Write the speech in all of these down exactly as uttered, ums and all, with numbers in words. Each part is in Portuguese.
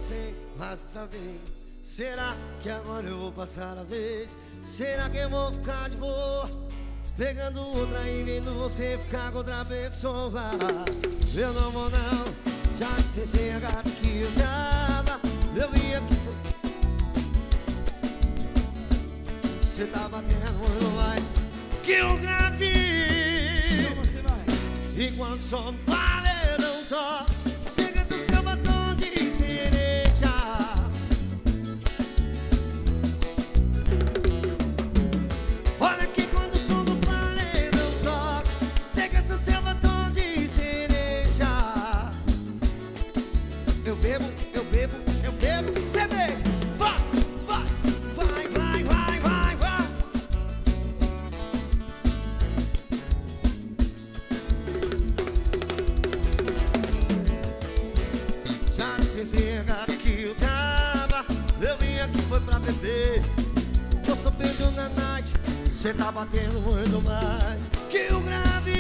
sem outra vez. Será que agora eu vou passar a vez? Será que eu vou ficar de boa pegando outra e vendo você ficar com outra pessoa? Eu não vou não, já sei sem a gata que eu tava. Eu vi aqui foi você tá batendo muito mais que eu gravei. Então você vai. Enquanto só no paredão toca, chega do seu batom de cereja. Olha que quando o som do paredão toca, chega do seu batom de cereja. Eu bebo, eu bebo, eu bebo cerveja. Vai, vai, vai, vai, vai, vai, vai. Já esqueci a gata que eu tava. Eu vim aqui foi pra beber. Tô sofrendo na night, cê tá batendo muito mais que eu gravei.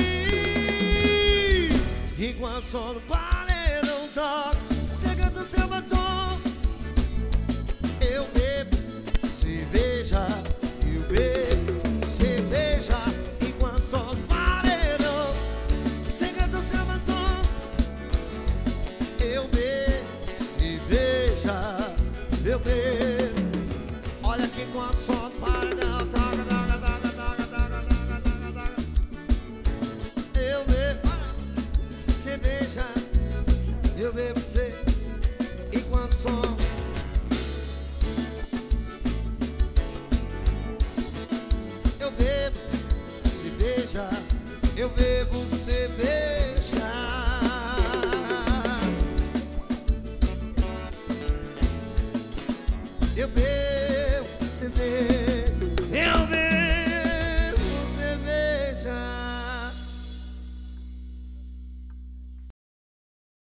Enquanto só no paredão toca, chega do seu batom. Eu bebo cerveja, eu bebo cerveja. Enquanto só no paredão, chega do seu batom. Eu bebo cerveja, eu bebo. Olha que quando só no paredão toca, toca, toca, toca, toca, toca, toca, toca. Eu bebo cerveja, eu bebo você. Enquanto som eu bebo cerveja, eu bebo cerveja. Eu bebo